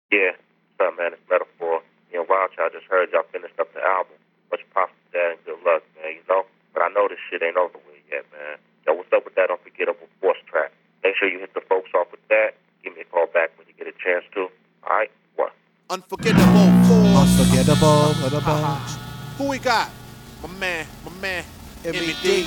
Yeah, what's up, man? It's Metaphor. You know, Wild Child just heard y'all finished up the album. Much props to that and good luck, man, you know? But I know this shit ain't over with yet, man. Yo, what's up with that Unforgettable Force track? Make sure you hit the folks off with that. Give me a call back when you get a chance to. All right? What? Unforgettable Force. Unforgettable. Who we got? My man, M.E.D.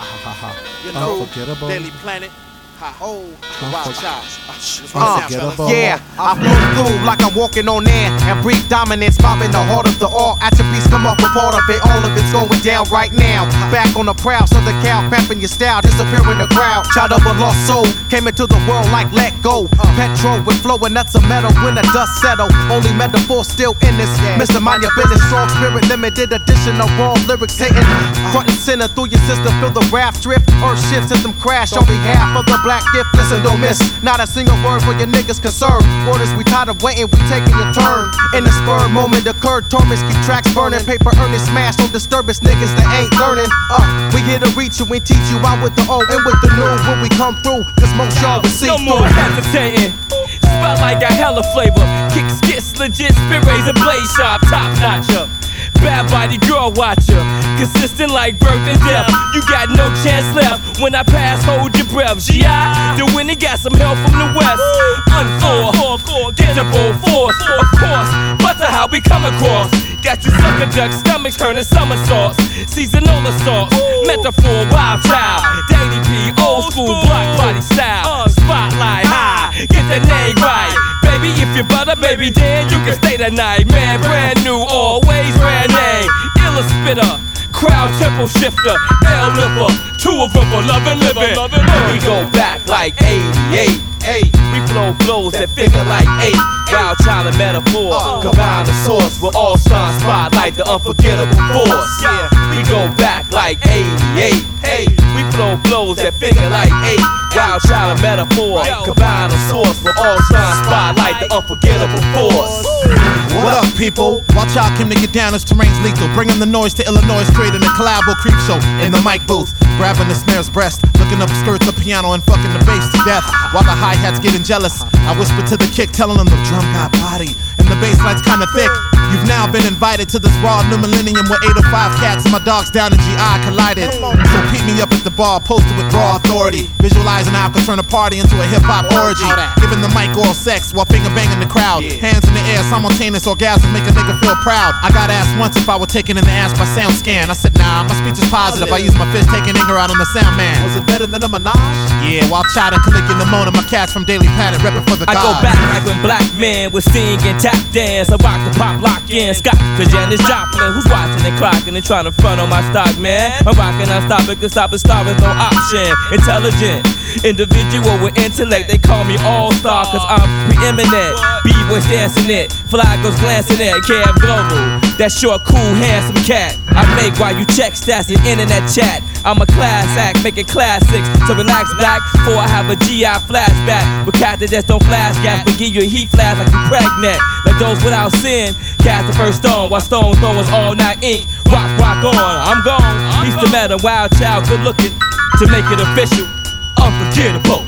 You know, Unforgettable. Daily Planet. Oh, Wild Child. Unforgettable. Yeah, I flow through like I'm walking on air and breathe dominance, mobbing the heart of the all. Attributes come up with part of it, all of it's going down right now. Back on the prowl, Southern Cal, cramping your style, disappear in the crowd. Child of a lost soul, came into the world like let go. Petrol with flowing nuts of metal when the dust settle. Only metaphor still in this. Mr. Mind Your Business, strong spirit, limited edition of raw lyrics hitting. Front and center through your system, feel the raft drift. Earth shift, system crash on behalf of the black gift. Listen, don't miss, not a single word for your niggas concerned. Orders, we tired of waiting, we taking your turn. In the spur moment occurred, torments keep tracks burning. Paper earning smash, don't disturb us niggas that ain't learning. We here to reach you and teach you out with the old and with the new. When we come through, cause most y'all will see No through. more hesitating. Spotlight got hella flavor. Kicks, skits, legit, spit razor, blade sharp, top notcher. Bad body girl watcher, consistent like birth and death. You got no chance left when I pass. Hold your breath. G.I. the winner got some help from the west. Unforgettable force, of course. Butter how we come across. Got you sucker duck stomachs turning somersaults. Seasonal assaults, metaphor, wild child. Daily P, old school block body style. Spotlight high, get the name right. Baby, if you butter, baby, then you can stay the night. Man, brand new, always brand name. Illa spitter, crowd tempo shifter, L lipper, two of them for love and living. We go back like 88. We flow flows that figure like 8. Wild child and metaphor, combine the source with all shine spotlight, the unforgettable force. Yeah, we go back like 88. We flow flows that figure like 8. Wild child and metaphor, combine the source with all shine spotlight, the unforgettable force. What up, people? Watch out, came to get down, this terrain's lethal. Bringing the noise to Illinois, creating a collabo creep show in the mic booth. Grabbing the snare's breast, looking up skirts of piano and fucking the bass to death. While the hi-hat's getting jealous, I whisper to the kick, telling them the drum got body. And the bass line's kinda thick. You've now been invited to this raw new millennium where 8 or 5 cats and my dogs down in GI collided. So keep me up at the bar, posted with raw authority. Visualizing how I could turn a party into a hip-hop orgy. Giving the mic all sex while finger banging the crowd. Hands in the air, simultaneous orgasm, make a nigga feel proud. I got asked once if I were taken in the ass by sound scan. I said nah, my speech is positive. I use my fist taking anger out on the sound man. Was it better than a Minaj? Yeah, while Chida collecting the moan of my cats from Daily Planet, repping for the I gods. go back like when black men would sing and tap dance. I rock the pop lock in. Scott to Janis Joplin, who's watching and clocking and trying to front on my stock, man. I'm rocking, I'm stopping, cause stopping star is no option. Intelligent, individual with intellect. They call me all-star cause I'm preeminent. B-boys dancing it, fly goes glancing at Cab Global. That short, cool, handsome cat I make while you check stats and internet chat. I'm a class act, making classics. So relax back before I have a GI flashback. With cats that just don't flash gas, but give you a heat flash like you pregnant. Like those without sin, cast the first stone while stone throwers all night ink. Rock on, I'm gone. He's the meta, wild child, good looking. To make it official, unforgettable.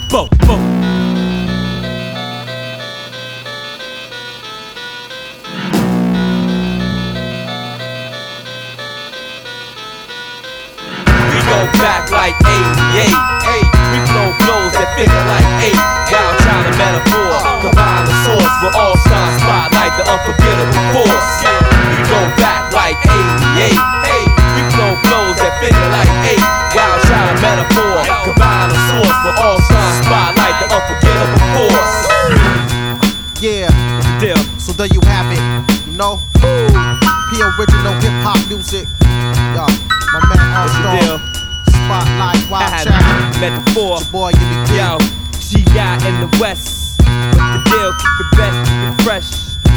Back like 88. We flow flows that figure like 8. Wild child and metaphor, combine the source with all shine spotlight, the unforgettable force. We go back like 88. We flow flows that figure like 8. Wild child and metaphor, combine the source with all shine spotlight, the unforgettable force. Yeah, What's the deal? so there you have it, you know. P original hip hop music. Yo, my man What's the deal? Armstrong. Spotlight, Wild Child. Metaphor. Your boy, you be Yo, G.I. in the West. What's the deal? Keep it best, keep it fresh.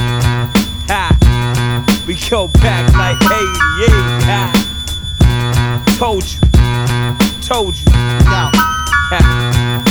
Ha. We go back like 88. Ha. Told you. Yo. Ha.